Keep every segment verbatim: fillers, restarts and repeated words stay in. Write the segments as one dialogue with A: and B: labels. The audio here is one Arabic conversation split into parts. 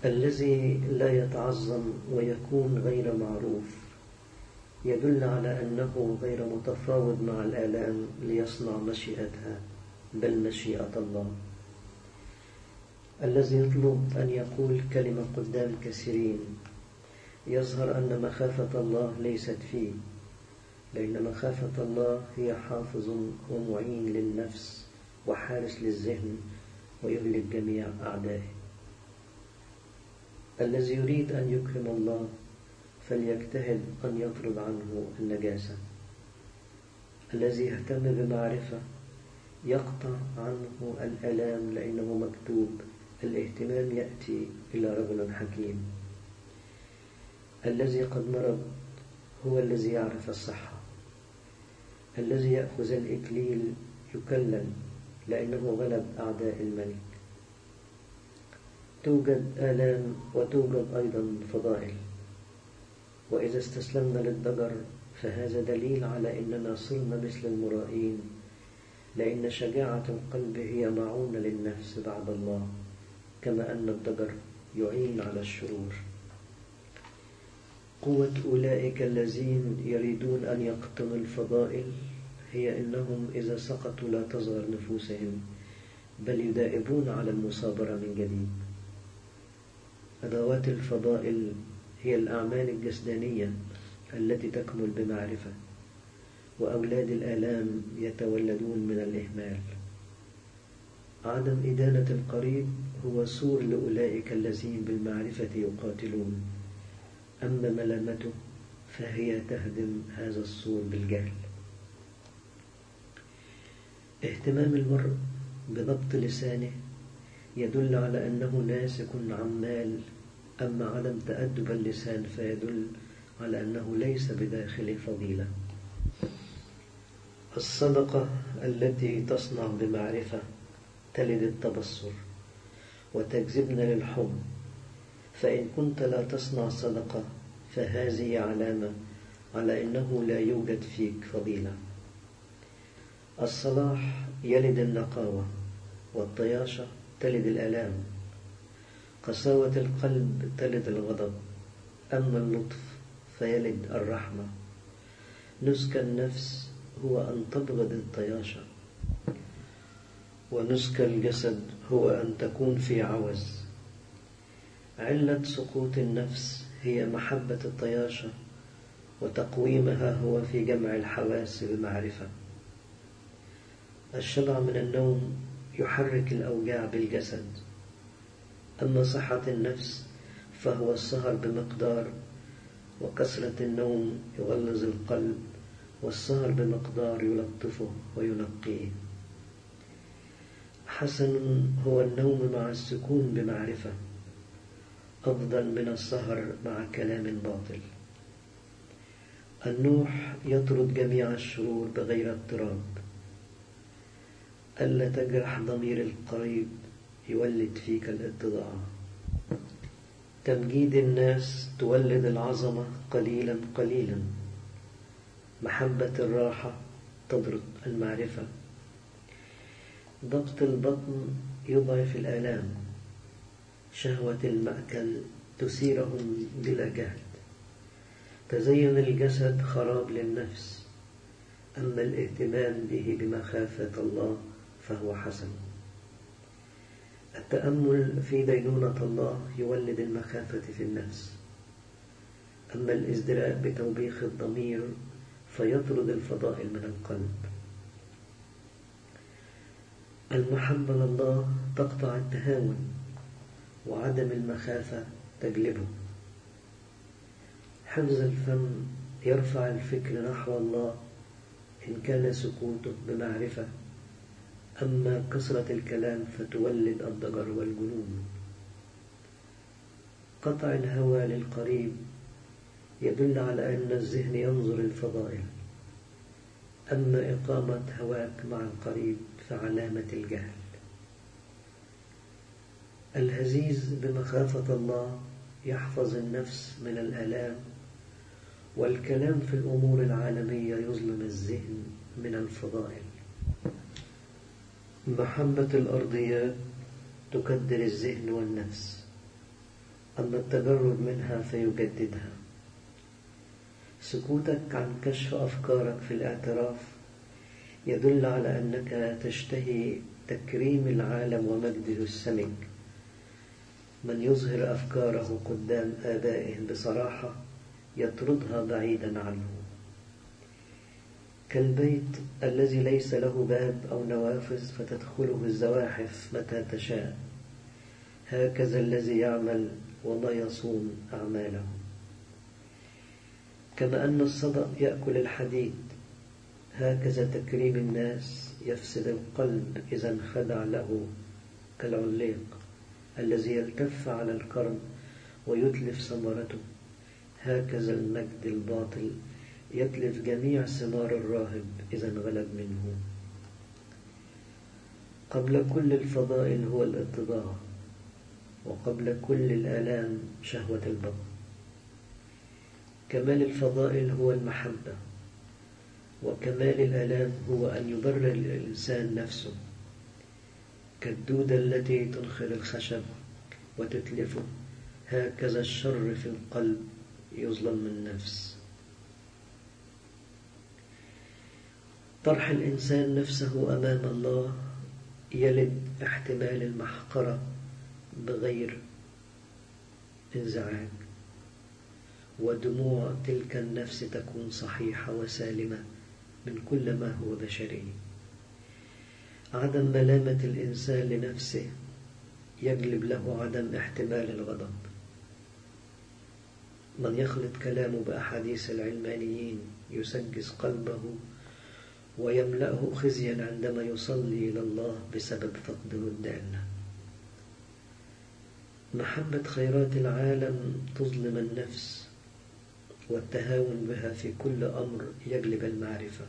A: الذي لا يتعظم ويكون غير معروف يدل على أنه غير متفاوض مع الآلام ليصنع مشيئتها، بل مشيئة الله. الذي يطلب أن يقول كلمة قدام كثيرين يظهر أن مخافة الله ليست فيه، لأن مخافة الله هي حافظ ومعين للنفس وحارس للذهن ويهلك جميع أعدائه. الذي يريد أن يكرم الله فليجتهد أن يطرد عنه النجاسة. الذي يهتم بمعرفة يقطع عنه الآلام، لأنه مكتوب: الاهتمام يأتي إلى رجل حكيم. الذي قد مرض هو الذي يعرف الصحة. الذي يأخذ الإكليل يكلل، لأنه غلب أعداء الملك. توجد آلام وتوجد أيضا فضائل، وإذا استسلمنا للضجر فهذا دليل على أننا صرنا مثل المرائين، لأن شجاعة القلب هي معونة للنفس بعد الله، كما أن الضجر يعين على الشرور. قوة أولئك الذين يريدون أن يقتنوا الفضائل هي أنهم إذا سقطوا لا تصغر نفوسهم، بل يدائبون على المصابرة من جديد. أدوات الفضائل هي الأعمال الجسدانية التي تكمل بمعرفة، وأولاد الآلام يتولدون من الإهمال. عدم إدانة القريب هو سور لأولئك الذين بالمعرفة يقاتلون، أما ملامته فهي تهدم هذا السور بالجهل. اهتمام المرء بضبط لسانه يدل على أنه ناسك عمال، أما عدم تأدب اللسان فيدل على أنه ليس بداخله فضيلة. الصدقة التي تصنع بمعرفة تلد التبصر وتجذبنا للحب، فإن كنت لا تصنع صدقة فهذه علامة على أنه لا يوجد فيك فضيلة. الصلاح يلد النقاوة، والطياشة تلد الآلام. قساوة القلب تلد الغضب، أما اللطف فيلد الرحمة. نسك النفس هو أن تبغض الطياشة، ونسك الجسد هو أن تكون في عوز. علة سقوط النفس هي محبة الطياشة، وتقويمها هو في جمع الحواس بمعرفة. الشبع من النوم يحرك الأوجاع بالجسد، أما صحة النفس فهو السهر بمقدار، وكثرة النوم يغلظ القلب، والسهر بمقدار يلطفه وينقيه. حسن هو النوم مع السكون بمعرفة، أفضل من السهر مع كلام باطل. النوح يطرد جميع الشرور بغير اضطراب. ألا تجرح ضمير القريب يولد فيك الاتضاع. تمجيد الناس تولد العظمة قليلا قليلا. محبة الراحة تضرب المعرفة. ضبط البطن يضعف الآلام. شهوة المأكل تثيرهم بلا جهد. تزين الجسد خراب للنفس، أما الاهتمام به بمخافة الله فهو حسن. التأمل في دينونة الله يولد المخافة في النفس، أما الازدراء بتوبيخ الضمير فيطرد الفضائل من القلب. المحبة لله تقطع التهاون، وعدم المخافة تجلبه. حفظ الفم يرفع الفكر نحو الله إن كان سكوته بمعرفة، أما كثرة الكلام فتولد الضجر والجنون. قطع الهوى للقريب يدل على أن الذهن ينظر الفضائل، أما إقامة هواك مع القريب فعلامة الجهل. الهزيز بمخافة الله يحفظ النفس من الآلام، والكلام في الأمور العالمية يظلم الذهن من الفضائل. محبة الأرضيات تكدر الذهن والنفس، أما التجرد منها فيجددها. سكوتك عن كشف أفكارك في الاعتراف يدل على أنك تشتهي تكريم العالم ومجده السمج. من يظهر أفكاره قدام آبائه بصراحة يطردها بعيدا عنه. كالبيت الذي ليس له باب أو نوافذ فتدخله الزواحف متى تشاء، هكذا الذي يعمل ولا يصون أعماله. كما أن الصدأ يأكل الحديد، هكذا تكريم الناس يفسد القلب إذا انخدع له، كالعليق الذي يلتف على الكرم ويتلف ثمرته، هكذا المجد الباطل يتلف جميع ثمار الراهب إذا انغلب منه. قبل كل الفضائل هو الاتضاع، وقبل كل الآلام شهوة البطن. كمال الفضائل هو المحبة، وكمال الآلام هو أن يبرر الإنسان نفسه، كالدودة التي تنخر الخشب وتتلفه، هكذا الشر في القلب يظلم النفس. طرح الإنسان نفسه أمام الله يلد احتمال المحقرة بغير انزعاج، ودموع تلك النفس تكون صحيحة وسالمة من كل ما هو بشري. عدم ملامة الإنسان لنفسه يجلب له عدم احتمال الغضب. من يخلط كلامه بأحاديث العلمانيين يسجس قلبه ويملأه خزيا عندما يصلي إلى الله بسبب فقده الدالة. محبة خيرات العالم تظلم النفس، والتهاون بها في كل أمر يجلب المعرفة.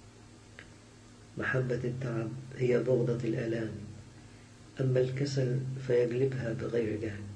A: محبة التعب هي بغضة الآلام، أما الكسل فيجلبها بغير جهد.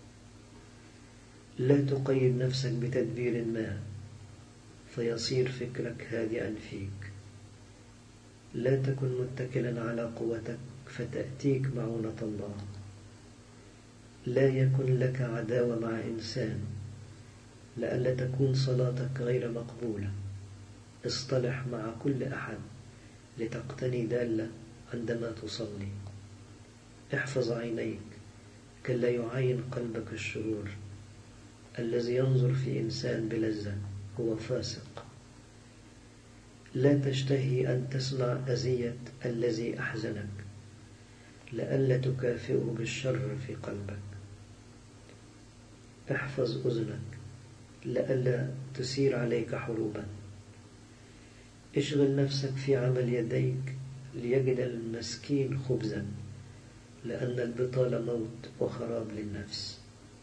A: لا تقيد نفسك بتدبير ما فيصير فكرك هادئا فيك. لا تكن متكلا على قوتك فتأتيك معونة الله. لا يكن لك عداوة مع إنسان لئلا تكون صلاتك غير مقبولة. اصطلح مع كل أحد لتقتني دالة عندما تصلي. احفظ عينيك كلا يعين قلبك الشرور. الذي ينظر في إنسان بلذة هو فاسق. لا تشتهي أن تسمع أذية الذي أحزنك لئلا تكافئه بالشر في قلبك. احفظ أذنك لئلا تثير عليك حروبا. اشغل نفسك في عمل يديك ليجد المسكين خبزا، لأن البطالة موت وخراب للنفس.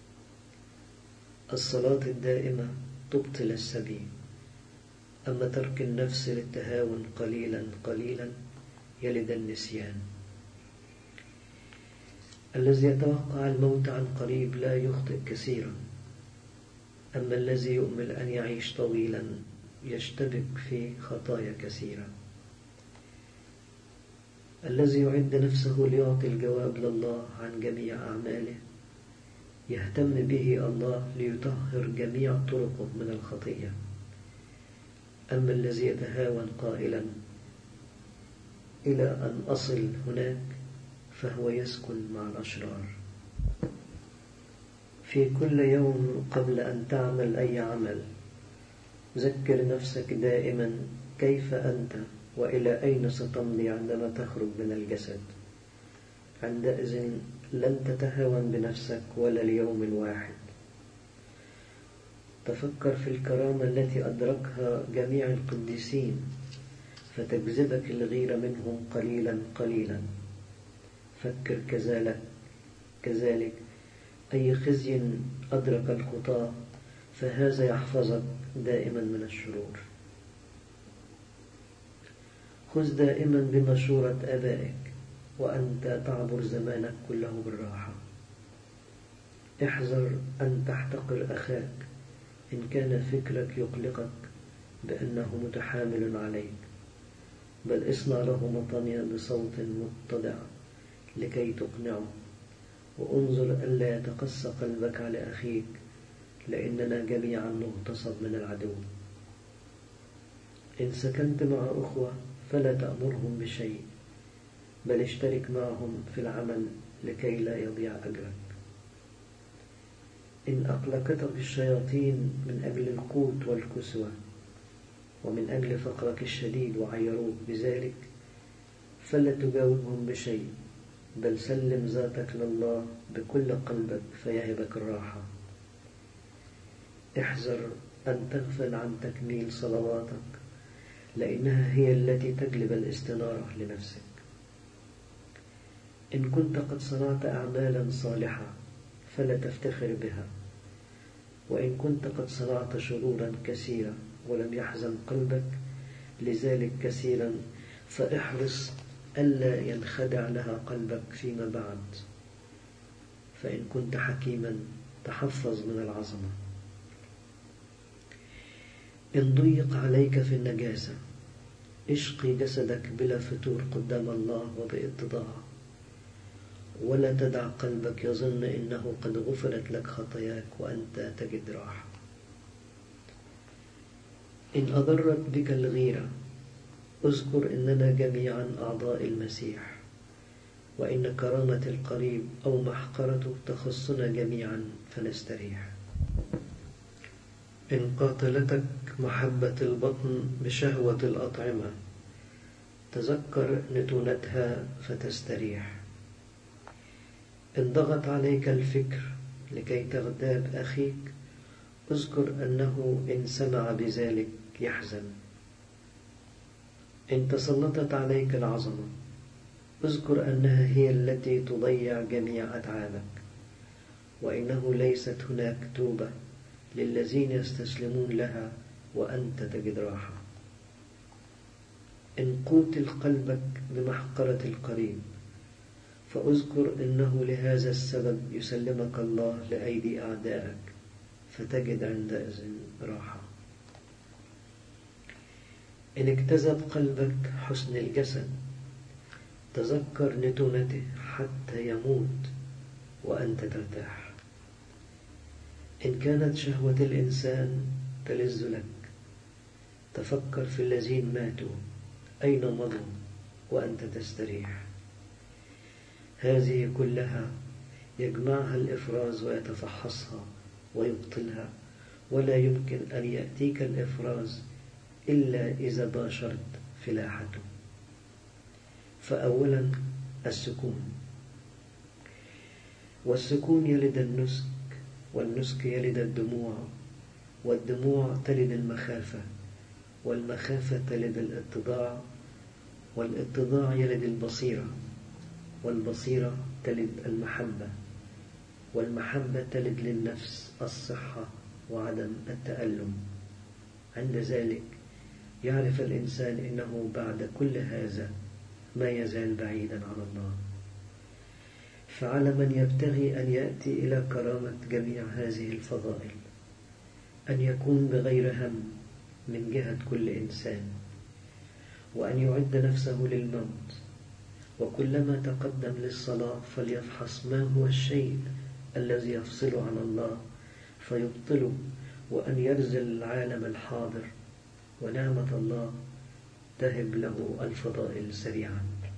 A: الصلاة الدائمة تبطل السبيل، أما ترك النفس للتهاون قليلا قليلا يلد النسيان. الذي يتوقع الموت عن قريب لا يخطئ كثيرا، أما الذي يؤمل أن يعيش طويلا يشتبك في خطايا كثيرة. الذي يعد نفسه ليعطي الجواب لله عن جميع أعماله يهتم به الله ليطهر جميع طرقه من الخطية. أما الذي يتهاون قائلا إلى أن أصل هناك فهو يسكن مع الأشرار. في كل يوم قبل أن تعمل أي عمل ذكر نفسك دائما كيف أنت وإلى أين ستمضي عندما تخرج من الجسد. عندئذ لن تتهاون بنفسك ولا ليوم واحد. تفكر في الكرامة التي أدركها جميع القديسين فتجذبك الغيرة منهم قليلا قليلا. فكر كذلك كذلك أي خزي أدرك الخطاة فهذا يحفظك دائما من الشرور. خذ دائما بمشورة آبائك وأنت تعبر زمانك كله بالراحة. احذر أن تحتقر أخاك إن كان فكرك يقلقك بأنه متحامل عليك، بل اصنع له مطنيا بصوت متضع لكي تقنعه، وانظر ألا يتقسى قلبك على أخيك، لأننا جميعا مغتصب من العدو. إن سكنت مع أخوة فلا تأمرهم بشيء، بل اشترك معهم في العمل لكي لا يضيع أجرك. إن أقلقتك الشياطين من أجل القوت والكسوة ومن أجل فقرك الشديد وعيروك بذلك، فلا تجاوبهم بشيء، بل سلم ذاتك لله بكل قلبك فيهبك الراحة. احذر أن تغفل عن تكميل صلواتك، لأنها هي التي تجلب الاستنارة لنفسك. إن كنت قد صنعت أعمالا صالحة فلا تفتخر بها، وإن كنت قد صنعت شرورا كثيرا ولم يحزن قلبك لذلك كثيرا، فاحرص ألا ينخدع لها قلبك فيما بعد. فإن كنت حكيما تحفظ من العظمة. إن ضيق عليك في النجاسة اشقي جسدك بلا فتور قدام الله وباتضاع، ولا تدع قلبك يظن إنه قد غفرت لك خطاياك وأنت تجد راحة. إن أضرت بك الغيرة اذكر إننا جميعا أعضاء المسيح، وإن كرامة القريب أو محقرته تخصنا جميعا فنستريح. إن قاتلتك محبة البطن بشهوة الأطعمة تذكر نتونتها فتستريح. إن ضغط عليك الفكر لكي تغتاب أخيك اذكر أنه إن سمع بذلك يحزن. إن تسلطت عليك العظمة اذكر أنها هي التي تضيع جميع أتعابك، وإنه ليست هناك توبة للذين يستسلمون لها وأنت تجد راحة. إن قوتل قلبك بمحقرة القريب فاذكر أنه لهذا السبب يسلمك الله لأيدي أعدائك فتجد عندئذ راحة. إن اكتذب قلبك حسن الجسد تذكر نتونته حتى يموت وأنت ترتاح. إن كانت شهوة الإنسان تلذ لك تفكر في الذين ماتوا أين مضوا وأنت تستريح. هذه كلها يجمعها الإفراز ويتفحصها ويبطلها، ولا يمكن أن يأتيك الإفراز إلا إذا باشرت فلاحته. فأولا السكون، والسكون يلد النسك، والنسك يلد الدموع، والدموع تلد المخافة، والمخافة تلد الاتضاع، والاتضاع يلد البصيرة، والبصيرة تلد المحبة، والمحبة تلد للنفس الصحة وعدم التألم. عند ذلك يعرف الإنسان إنه بعد كل هذا ما يزال بعيدا عن الله. فعلى من يبتغي أن يأتي إلى كرامة جميع هذه الفضائل أن يكون بغير هم من جهة كل إنسان، وأن يعد نفسه للموت، وكلما تقدم للصلاة فليفحص ما هو الشيء الذي يفصله عن الله فيبطله، وأن يرزل العالم الحاضر، ونعمة الله تهب له الفضائل سريعا.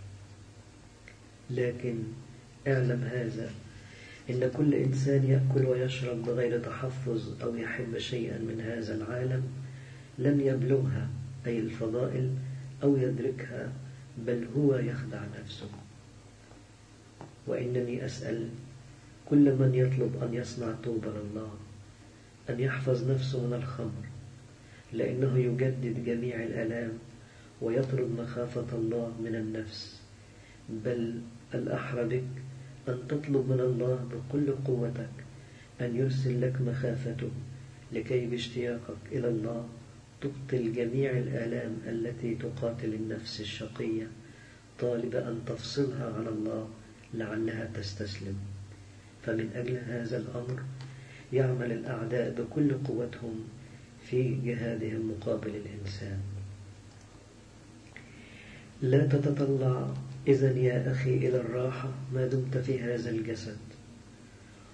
A: لكن اعلم هذا، إن كل إنسان يأكل ويشرب بغير تحفظ أو يحب شيئا من هذا العالم لن يبلغها أي الفضائل أو يدركها، بل هو يخدع نفسه. وإنني أسأل كل من يطلب أن يصنع توبة لله أن يحفظ نفسه من الخمر، لأنه يجدد جميع الآلام ويطرد مخافة الله من النفس. بل الأحرى بك أن تطلب من الله بكل قوتك أن يرسل لك مخافته، لكي باشتياقك إلى الله تبطل جميع الآلام التي تقاتل النفس الشقية، طالبة أن تفصلها عن الله لعلها تستسلم. فمن أجل هذا الأمر يعمل الأعداء بكل قوتهم في جهادهم مقابل الإنسان. لا تتطلع إذن يا أخي إلى الراحة ما دمت في هذا الجسد،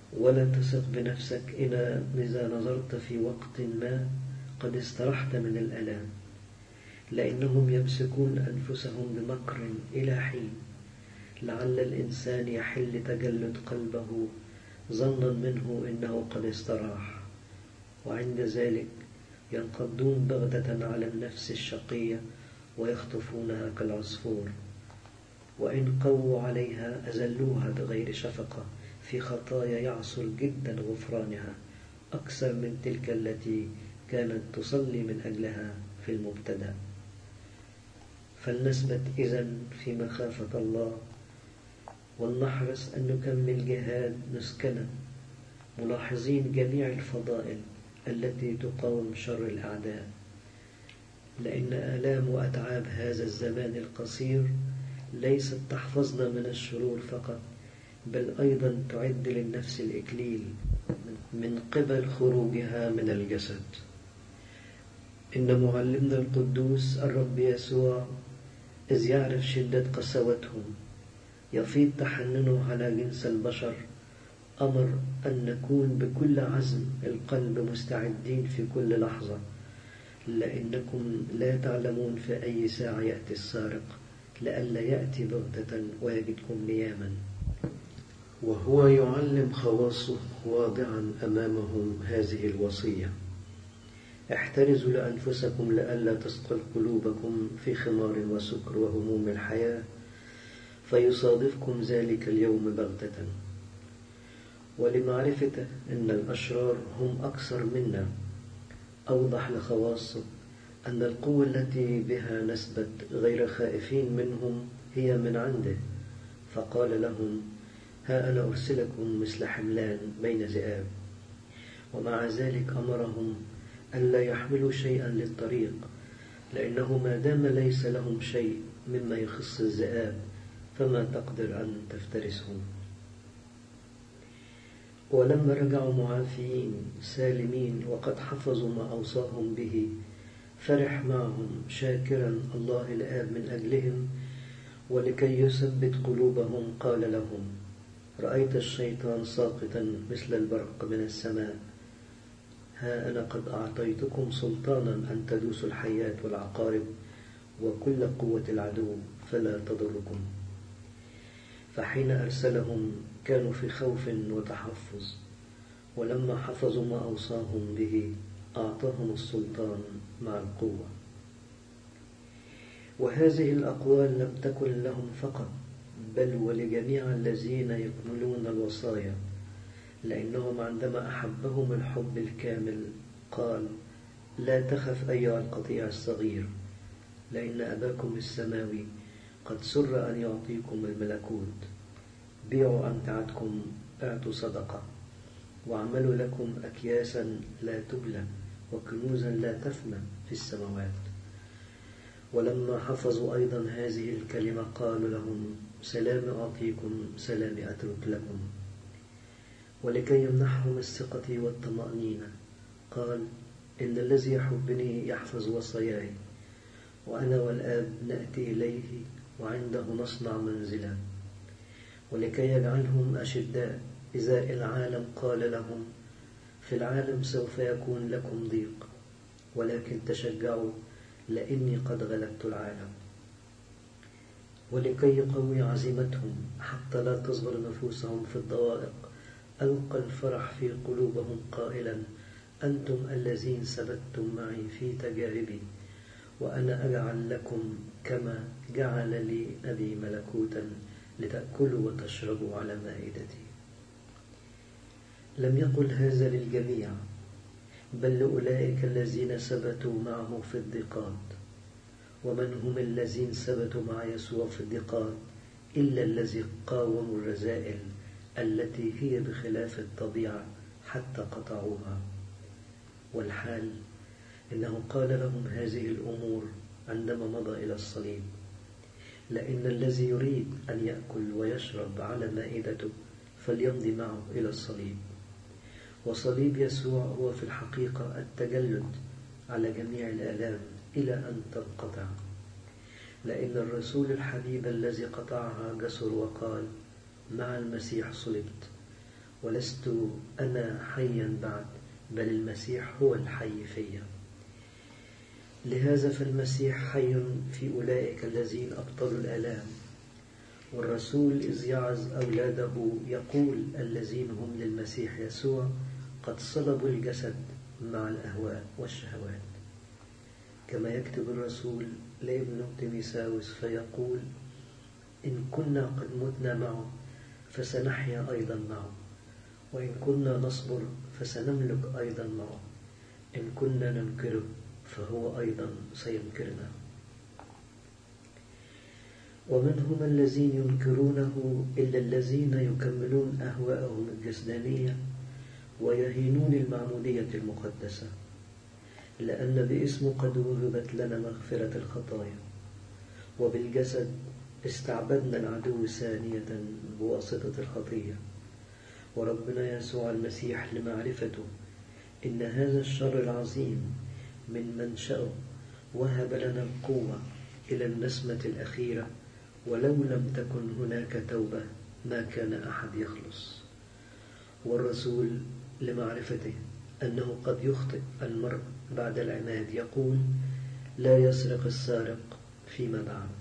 A: ولا تثق بنفسك إذا نظرت في وقت ما قد استرحت من الألام، لأنهم يمسكون أنفسهم بمكر إلى حين، لعل الإنسان يحل تجلد قلبه ظنا منه إنه قد استراح، وعند ذلك ينقضون بغتة على النفس الشقية ويخطفونها كالعصفور، وإن قووا عليها أزلوها بغير شفقة في خطايا يعصر جدا غفرانها أكثر من تلك التي كانت تصلي من أجلها في المبتدأ. فلنثبت إذن في مخافة الله، ولنحرص أن نكمل جهاد نسكنا، ملاحظين جميع الفضائل التي تقاوم شر الأعداء، لأن آلام وأتعاب هذا الزمان القصير ليست تحفظنا من الشرور فقط، بل أيضا تعد للنفس الإكليل من قبل خروجها من الجسد. إن معلمنا القدوس الرب يسوع إذ يعرف شدة قساوتهم يفيض تحننه على جنس البشر، أمر أن نكون بكل عزم القلب مستعدين في كل لحظة، لأنكم لا تعلمون في أي ساعة يأتي السارق، لئلا يأتي بغتة ويجدكم نياما. وهو يعلم خواصه واضعا أمامهم هذه الوصية: احترزوا لأنفسكم لئلا تثقل قلوبكم في خمار وسكر وهموم الحياة، فيصادفكم ذلك اليوم بغتة. ولمعرفته أن الأشرار هم أكثر منا، أوضح لخواصه أن القوة التي بها نثبت غير خائفين منهم هي من عنده، فقال لهم: ها أنا أرسلكم مثل حملان بين ذئاب. ومع ذلك أمرهم ألا يحملوا شيئا للطريق، لأنه ما دام ليس لهم شيء مما يخص الذئاب فما تقدر أن تفترسهم. ولما رجعوا معافيين سالمين وقد حفظوا ما أوصاهم به، فرح معهم شاكرا الله الآب من أجلهم، ولكي يثبت قلوبهم قال لهم: رأيت الشيطان ساقطا مثل البرق من السماء، ها أنا قد أعطيتكم سلطانا أن تدوسوا الحيات والعقارب وكل قوة العدو فلا تضركم. فحين أرسلهم كانوا في خوف وتحفظ، ولما حفظوا ما أوصاهم به أعطاهم السلطان مع القوة. وهذه الأقوال لم تكن لهم فقط، بل ولجميع الذين يكملون الوصايا، لأنهم عندما أحبهم الحب الكامل قال: لا تخف أيها القطيع الصغير، لأن أباكم السماوي قد سر أن يعطيكم الملكوت. بيعوا أمتعتكم، اعطوا صدقة، واعملوا لكم أكياسا لا تبلى وكنوزا لا تفنى في السماوات. ولما حفظوا أيضا هذه الكلمة قالوا لهم: سلام أعطيكم، سلام أترك لكم. ولكي يمنحهم الثقة والطمأنينة قال: إن الذي يحبني يحفظ وصاياي، وأنا والآب نأتي إليه وعنده نصنع منزلا. ولكي يجعلهم أشداء إزاء العالم قال لهم: في العالم سوف يكون لكم ضيق، ولكن تشجعوا لأني قد غلبت العالم. ولكي يقوي عزيمتهم حتى لا تصغر نفوسهم في الضوائق، ألقى الفرح في قلوبهم قائلا: أنتم الذين سبتم معي في تجاربي، وأنا أجعل لكم كما جعل لي أبي ملكوتا لتأكلوا وتشربوا على مائدتي. لم يقل هذا للجميع، بل لأولئك الذين ثبتوا معه في الضيقات. ومن هم الذين ثبتوا مع يسوع في الضيقات إلا الذي قاوموا الرذائل التي هي بخلاف الطبيعة حتى قطعوها. والحال إنه قال لهم هذه الأمور عندما مضى إلى الصليب، لأن الذي يريد أن يأكل ويشرب على مائدته فليمضي معه إلى الصليب. وصليب يسوع هو في الحقيقة التجلد على جميع الآلام إلى أن تنقطع، لأن الرسول الحبيب الذي قطعها جسر وقال: مع المسيح صلبت، ولست أنا حيا بعد، بل المسيح هو الحي فيا. لهذا فالمسيح حي في أولئك الذين أبطلوا الآلام. والرسول إذ يعظ أولاده يقول الذين هم للمسيح يسوع قد صلبوا الجسد مع الأهواء والشهوات. كما يكتب الرسول لابنه تيموثاوس فيقول: إن كنا قد متنا معه فسنحيا أيضا معه، وإن كنا نصبر فسنملك أيضا معه، إن كنا ننكره فهو أيضا سينكرنا. ومن هم الذين ينكرونه إلا الذين يكملون أهواءهم الجسدانية ويهينون المعمودية المقدسة، لأن باسمه قد وهبت لنا مغفرة الخطايا، وبالجسد استعبدنا العدو ثانية بواسطة الخطية. وربنا يسوع المسيح لمعرفته إن هذا الشر العظيم من منشأه وهب لنا القوة إلى النسمة الأخيرة، ولو لم تكن هناك توبة ما كان أحد يخلص. والرسول لمعرفته أنه قد يخطئ المرء بعد العناد يقول: لا يسرق السارق فيما بعد.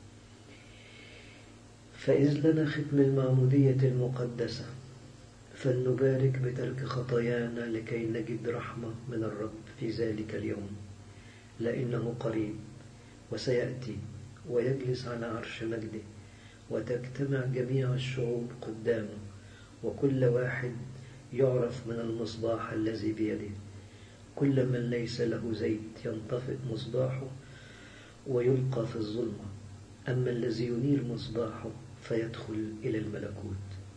A: فإذ لنا ختم المعمودية المقدسة فلنبارك بترك خطايانا لكي نجد رحمة من الرب في ذلك اليوم، لأنه قريب وسيأتي ويجلس على عرش مجده، وتجتمع جميع الشعوب قدامه، وكل واحد يعرف من المصباح الذي بيده. كل من ليس له زيت ينطفئ مصباحه ويلقى في الظلمة، أما الذي ينير مصباحه فيدخل إلى الملكوت.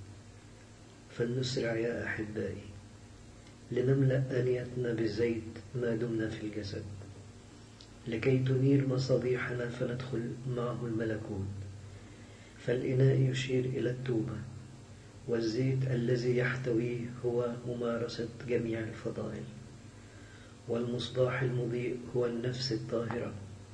A: فلنسرع يا أحبائي لنملأ آنيتنا بالزيت ما دمنا في الجسد، لكي تنير مصابيحنا فندخل معه الملكوت. فالإناء يشير إلى التوبة، والزيت الذي يحتويه هو ممارسة جميع الفضائل، والمصباح المضيء هو النفس الطاهرة.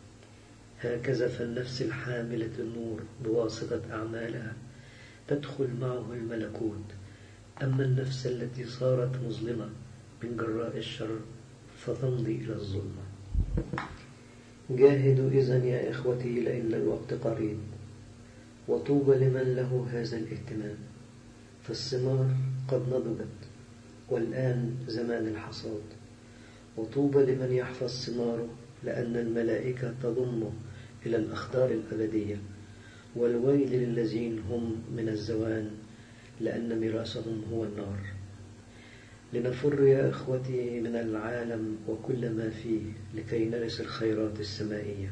A: هكذا فالنفس الحاملة النور بواسطة أعمالها تدخل معه الملكوت، أما النفس التي صارت مظلمة من جراء الشر فتمضي إلى الظلمة. جاهدوا إذن يا إخوتي لأن الوقت قريب، وطوبى لمن له هذا الاهتمام، فالثمار قد نضجت والآن زمان الحصاد. وطوبى لمن يحفظ ثماره، لأن الملائكة تضمه إلى الأخضار الأبدية. والويل للذين هم من الزوان، لأن ميراثهم هو النار. لنفر يا إخوتي من العالم وكل ما فيه لكي نرث الخيرات السمائية،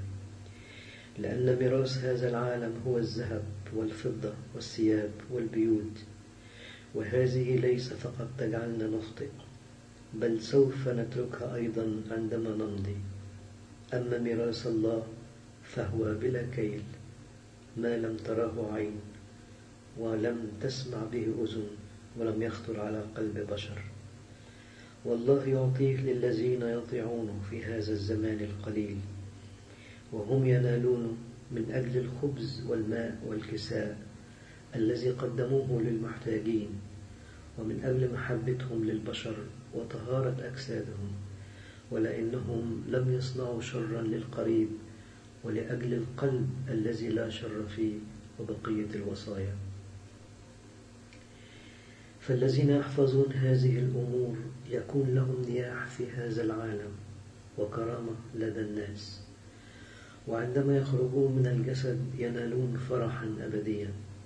A: لأن ميراث هذا العالم هو الذهب والفضة والثياب والبيوت، وهذه ليس فقط تجعلنا نخطئ، بل سوف نتركها أيضا عندما نمضي. أما ميراث الله فهو بلا كيل، ما لم تراه عين ولم تسمع به أذن ولم يخطر على قلب بشر. والله يعطيه للذين يطيعونه في هذا الزمان القليل، وهم ينالونه من أجل الخبز والماء والكساء الذي قدموه للمحتاجين، ومن أجل محبتهم للبشر وطهارة أجسادهم، ولأنهم لم يصنعوا شرا للقريب، ولأجل القلب الذي لا شر فيه وبقية الوصايا. فالذين يحفظون هذه الأمور يكون لهم نياح في هذا العالم وكرامة لدى الناس، وعندما يخرجون من الجسد ينالون فرحا أبديا.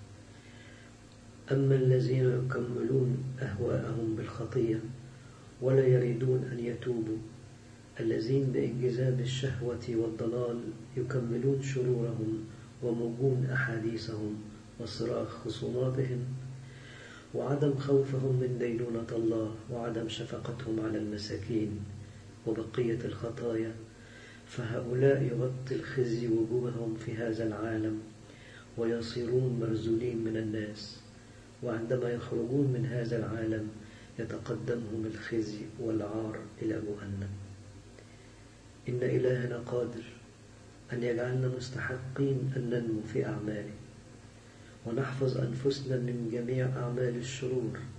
A: أما الذين يكملون أهواءهم بالخطية ولا يريدون أن يتوبوا، الذين بانجذاب الشهوة والضلال يكملون شرورهم وموجون أحاديثهم وصراخ خصوماتهم، وعدم خوفهم من دينونة الله، وعدم شفقتهم على المساكين وبقية الخطايا، فهؤلاء يغطي الخزي وجوههم في هذا العالم ويصيرون مرزولين من الناس، وعندما يخرجون من هذا العالم يتقدمهم الخزي والعار إلى جهنم. إن إلهنا قادر أن يجعلنا مستحقين أن ننمو في أعماله، ونحفظ أنفسنا من جميع أعمال الشرور،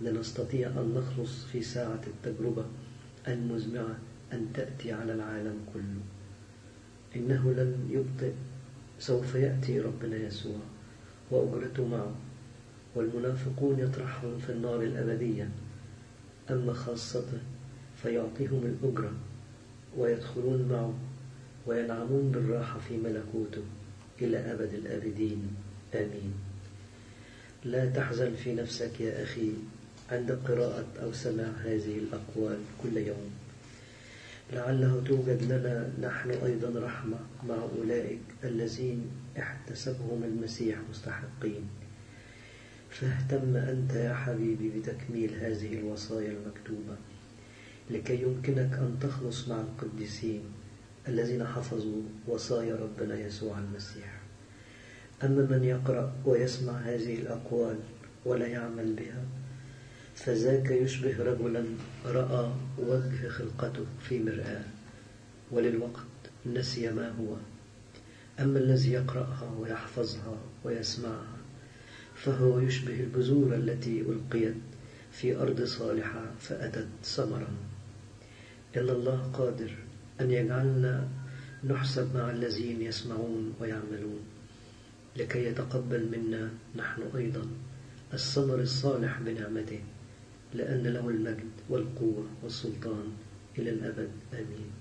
A: لنستطيع أن نخلص في ساعة التجربة المزمعة أن تأتي على العالم كله. إنه لن يبطئ، سوف يأتي ربنا يسوع وأجرته معه، والمنافقون يطرحهم في النار الأبدية، أما خاصته فيعطيهم الأجرة ويدخلون معه وينعمون بالراحة في ملكوته إلى أبد الآبدين. آمين. لا تحزن في نفسك يا أخي عند قراءة أو سماع هذه الأقوال كل يوم، لعله توجد لنا نحن أيضا رحمة مع أولئك الذين احتسبهم المسيح مستحقين. فاهتم أنت يا حبيبي بتكميل هذه الوصايا المكتوبة لكي يمكنك أن تخلص مع القديسين الذين حفظوا وصايا ربنا يسوع المسيح. أما من يقرأ ويسمع هذه الأقوال ولا يعمل بها فذاك يشبه رجلا رأى وجه خلقته في مرآة وللوقت نسي ما هو. أما الذي يقرأها ويحفظها ويسمعها فهو يشبه البذور التي ألقيت في أرض صالحة فأتت ثمرا. إن الله قادر أن يجعلنا نحسب مع الذين يسمعون ويعملون لكي يتقبل منا نحن أيضا الثمر الصالح بنعمته، لأن له المجد والقوة والسلطان إلى الأبد. آمين.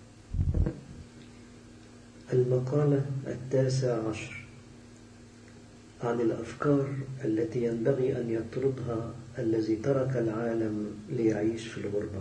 A: المقالة التاسع عشر عن الأفكار التي ينبغي أن يطردها الذي ترك العالم ليعيش في الغربة.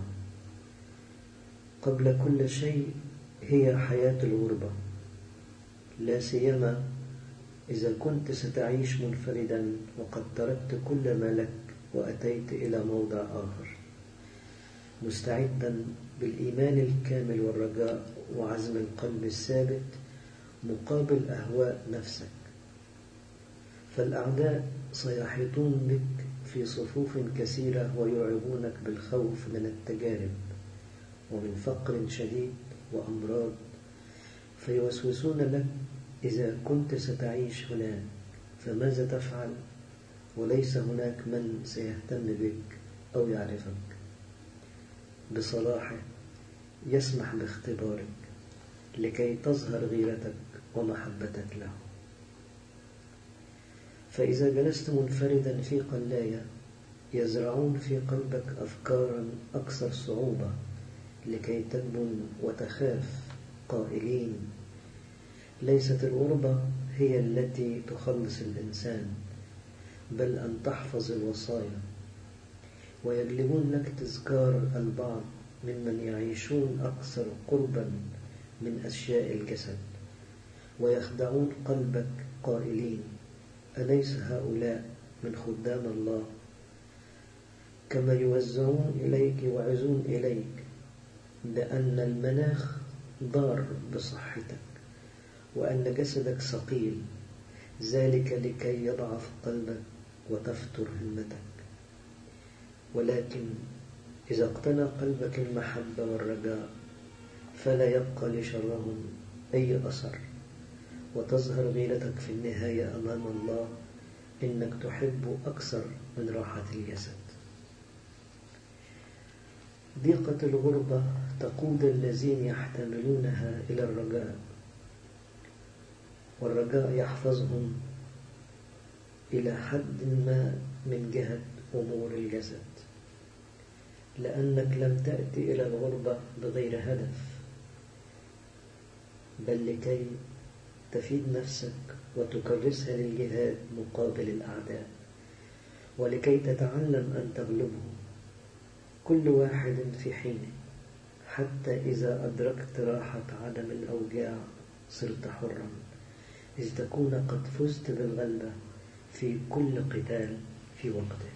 A: قبل كل شيء هي حياة الغربة، لا سيما إذا كنت ستعيش منفردا وقد تركت كل ما لك وأتيت إلى موضع آخر مستعدا بالإيمان الكامل والرجاء وعزم القلب الثابت مقابل أهواء نفسك. فالأعداء سيحيطون بك في صفوف كثيرة ويرعبونك بالخوف من التجارب ومن فقر شديد وأمراض، فيوسوسون لك إذا كنت ستعيش هناك فماذا تفعل وليس هناك من سيهتم بك أو يعرفك. بصلاحه يسمح باختبارك لكي تظهر غيرتك ومحبتك له. فإذا جلست منفردا في قلاية يزرعون في قلبك أفكارا أكثر صعوبة لكي تجبن وتخاف قائلين ليست الغربة هي التي تخلص الإنسان بل أن تحفظ الوصايا، ويجلبون لك تذكار البعض ممن يعيشون أكثر قربا من أشياء الجسد ويخدعون قلبك قائلين أليس هؤلاء من خدام الله، كما يوزعون إليك ويعزون إليك بأن المناخ ضار بصحتك وأن جسدك ثقيل، ذلك لكي يضعف قلبك وتفتر همتك. ولكن إذا اقتنى قلبك المحبة والرجاء فلا يبقى لشرهم أي أثر، وتظهر غيرتك في النهاية أمام الله إنك تحب أكثر من راحة الجسد. ضيقة الغربة تقود الذين يحتملونها إلى الرجاء، والرجاء يحفظهم إلى حد ما من جهة أمور الجسد، لأنك لم تأتي إلى الغربة بغير هدف بل لكي تفيد نفسك وتكرسها للجهاد مقابل الأعداء ولكي تتعلم أن تغلبهم كل واحد في حينه، حتى إذا أدركت راحة عدم الأوجاع صرت حرا، إذ تكون قد فزت بالغلبة في كل قتال في وقته.